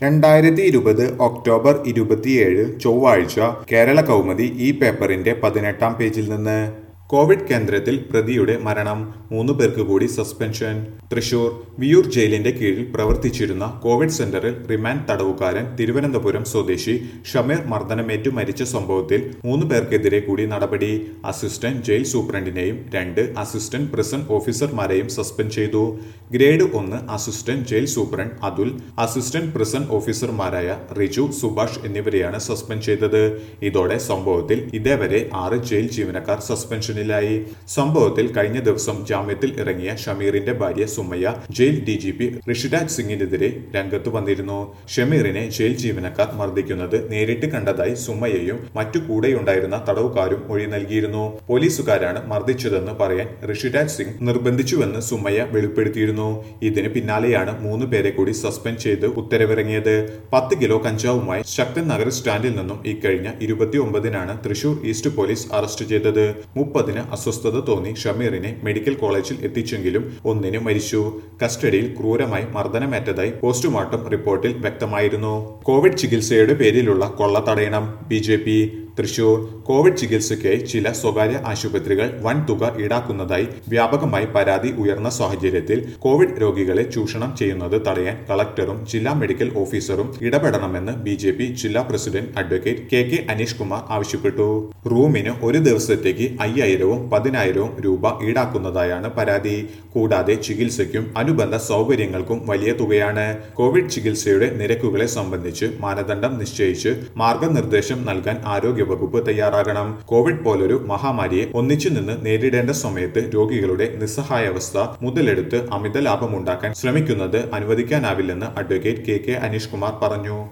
2020 October 27 ചൊവ്വാഴ്ച കേരള കൗമുദി ഈ പേപ്പറിന്റെ 18-ാം പേജിൽ നിന്ന് കോവിഡ് കേന്ദ്രത്തിൽ പ്രതിയുടെ മരണം 3 പേർക്ക് കൂടി സസ്പെൻഷൻ. തൃശൂർ വിയൂർ ജയിലിന്റെ കീഴിൽ പ്രവർത്തിച്ചിരുന്ന കോവിഡ് സെന്ററിൽ റിമാൻഡ് തടവുകാരൻ തിരുവനന്തപുരം സ്വദേശി ഷമീർ മർദ്ദനമേറ്റു മരിച്ച സംഭവത്തിൽ 3 പേർക്കെതിരെ കൂടി നടപടി. അസിസ്റ്റന്റ് ജയിൽ സൂപ്രണ്ടിനെയും 2 അസിസ്റ്റന്റ് പ്രിസൺ ഓഫീസർമാരെയും സസ്പെൻഡ് ചെയ്തു. Grade 1 assistant jail superintendent Athul, assistant prison ഓഫീസർമാരായ റിജു, സുഭാഷ് എന്നിവരെയാണ് സസ്പെൻഡ് ചെയ്തത്. ഇതോടെ സംഭവത്തിൽ ഇതേവരെ 6 ജയിൽ ജീവനക്കാർ സസ്പെൻഷനിലായി. സംഭവത്തിൽ കഴിഞ്ഞ ദിവസം ജാമ്യത്തിൽ ഇറങ്ങിയ ഷമീറിന്റെ ഭാര്യ സുമയ്യ ജയിൽ ഡിജിപി ഋഷിരാജ് സിംഗിനെതിരെ രംഗത്ത് വന്നിരുന്നു. ഷമീറിനെ ജയിൽ ജീവനക്കാർ മർദ്ദിക്കുന്നത് നേരിട്ട് കണ്ടതായി സുമയ്യയും മറ്റു കൂടെയുണ്ടായിരുന്ന തടവുകാരും മൊഴി നൽകിയിരുന്നു. പോലീസുകാരാണ് മർദ്ദിച്ചതെന്ന് പറയാൻ ഋഷിരാജ് സിംഗ് നിർബന്ധിച്ചുവെന്ന് സുമയ്യ വെളിപ്പെടുത്തിയിരുന്നു. ഇതിന് പിന്നാലെയാണ് 3 പേരെ കൂടി സസ്പെൻഡ് ചെയ്ത് ഉത്തരവിറങ്ങിയത്. 10 കിലോ കഞ്ചാവുമായി ശക്തൻ നഗർ സ്റ്റാൻഡിൽ നിന്നും ഇക്കഴിഞ്ഞ 29-നാണ് തൃശൂർ ഈസ്റ്റ് പോലീസ് അറസ്റ്റ് ചെയ്തത്. 30-ന് അസ്വസ്ഥത തോന്നി ഷമീറിനെ മെഡിക്കൽ കോളേജിൽ എത്തിച്ചെങ്കിലും 1-ന് മരിച്ചു. കസ്റ്റഡിയിൽ ക്രൂരമായി മർദ്ദനമേറ്റതായി പോസ്റ്റ്മോർട്ടം റിപ്പോർട്ടിൽ വ്യക്തമായിരുന്നു. കോവിഡ് ചികിത്സയുടെ പേരിലുള്ള കൊള്ള തടയണം ബിജെപി. തൃശൂർ കോവിഡ് ചികിത്സയ്ക്കായി ചില സ്വകാര്യ ആശുപത്രികൾ വൻ തുക ഈടാക്കുന്നതായി വ്യാപകമായി പരാതി ഉയർന്ന സാഹചര്യത്തിൽ കോവിഡ് രോഗികളെ ചൂഷണം ചെയ്യുന്നത് തടയാൻ കളക്ടറും ജില്ലാ മെഡിക്കൽ ഓഫീസറും ഇടപെടണമെന്ന് ബിജെപി ജില്ലാ president advocate K Aneesh Kumar ആവശ്യപ്പെട്ടു. റൂമിന് ഒരു ദിവസത്തേക്ക് 5000-ഉം 10,000-ഉം രൂപ ഈടാക്കുന്നതായാണ് പരാതി. കൂടാതെ ചികിത്സയ്ക്കും അനുബന്ധ സൗകര്യങ്ങൾക്കും വലിയ തുകയാണ്. കോവിഡ് ചികിത്സയുടെ നിരക്കുകളെ സംബന്ധിച്ച് മാനദണ്ഡം നിശ്ചയിച്ച് മാർഗനിർദ്ദേശം നൽകാൻ ആരോഗ്യവകുപ്പ് തയ്യാറാകണം. കോവിഡ് പോലൊരു മഹാമാരിയെ ഒന്നിച്ചു നിന്ന് നേരിടേണ്ട സമയത്ത് രോഗികളുടെ നിസ്സഹായാവസ്ഥ മുതലെടുത്ത് അമിത ലാഭമുണ്ടാക്കാൻ ശ്രമിക്കുന്നത് അനുവദിക്കാനാവില്ലെന്ന് അഡ്വക്കേറ്റ് കെ അനീഷ് കുമാർ പറഞ്ഞു.